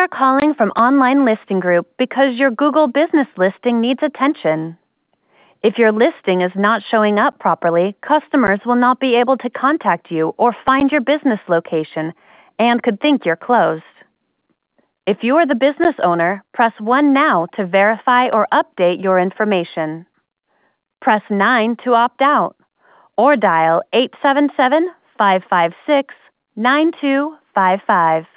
are calling from Online Listing Group because your Google business listing needs attention. If your listing is not showing up properly, customers will not be able to contact you or find your business location and could think you're closed. If you are the business owner, press 1 now to verify or update your information. Press 9 to opt out, or dial 877-556-9255.